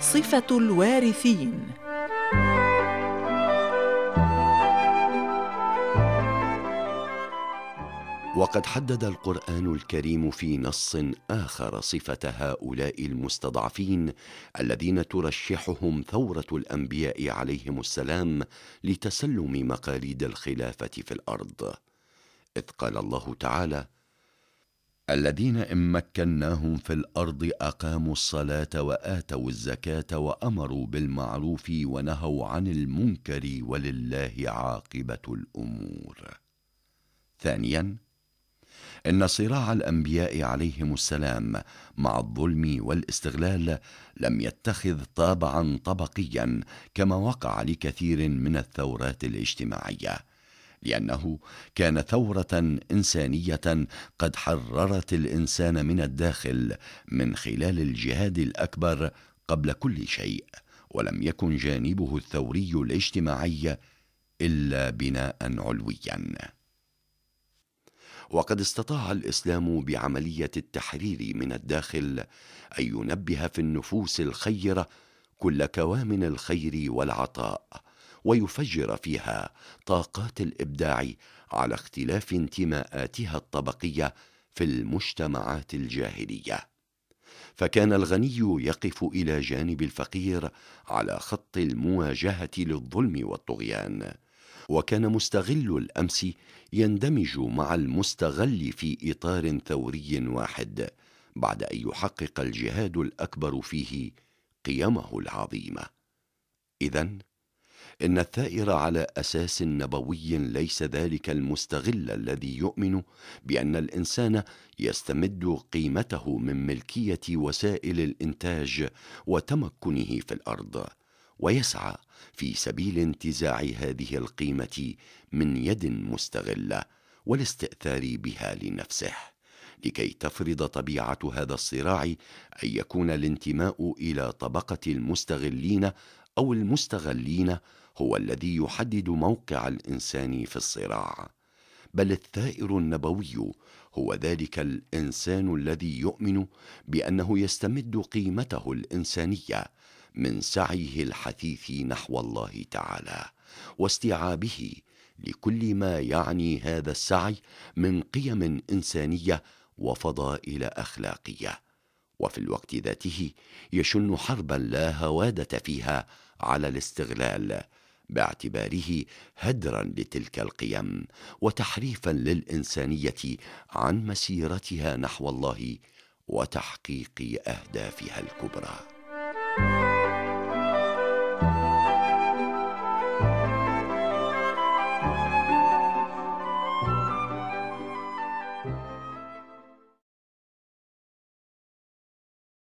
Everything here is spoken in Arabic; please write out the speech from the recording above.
صفة الوارثين. وقد حدد القرآن الكريم في نص آخر صفة هؤلاء المستضعفين الذين ترشحهم ثورة الأنبياء عليهم السلام لتسلم مقاليد الخلافة في الأرض، إذ قال الله تعالى: الذين إن مكناهم في الأرض أقاموا الصلاة وآتوا الزكاة وأمروا بالمعروف ونهوا عن المنكر ولله عاقبة الأمور. ثانياً، إن صراع الأنبياء عليهم السلام مع الظلم والاستغلال لم يتخذ طابعاً طبقياً كما وقع لكثير من الثورات الاجتماعية، لأنه كان ثورة إنسانية قد حررت الإنسان من الداخل من خلال الجهاد الأكبر قبل كل شيء، ولم يكن جانبه الثوري الاجتماعي إلا بناء علويا. وقد استطاع الإسلام بعملية التحرير من الداخل أن ينبه في النفوس الخيرة كل كوامن الخير والعطاء، ويفجر فيها طاقات الإبداع على اختلاف انتماءاتها الطبقية في المجتمعات الجاهلية. فكان الغني يقف إلى جانب الفقير على خط المواجهة للظلم والطغيان، وكان مستغل الأمس يندمج مع المستغل في إطار ثوري واحد بعد أن يحقق الجهاد الأكبر فيه قيمه العظيمة. إذن إن الثائر على أساس نبوي ليس ذلك المستغل الذي يؤمن بأن الإنسان يستمد قيمته من ملكية وسائل الإنتاج وتمكنه في الأرض، ويسعى في سبيل انتزاع هذه القيمة من يد مستغلة والاستئثار بها لنفسه، لكي تفرض طبيعة هذا الصراع أن يكون الانتماء إلى طبقة المستغلين أو المستغلين هو الذي يحدد موقع الإنسان في الصراع، بل الثائر النبوي هو ذلك الإنسان الذي يؤمن بأنه يستمد قيمته الإنسانية من سعيه الحثيث نحو الله تعالى، واستيعابه لكل ما يعني هذا السعي من قيم إنسانية وفضائل أخلاقية، وفي الوقت ذاته يشن حربا لا هوادة فيها على الاستغلال، باعتباره هدرا لتلك القيم وتحريفا للإنسانية عن مسيرتها نحو الله وتحقيق أهدافها الكبرى.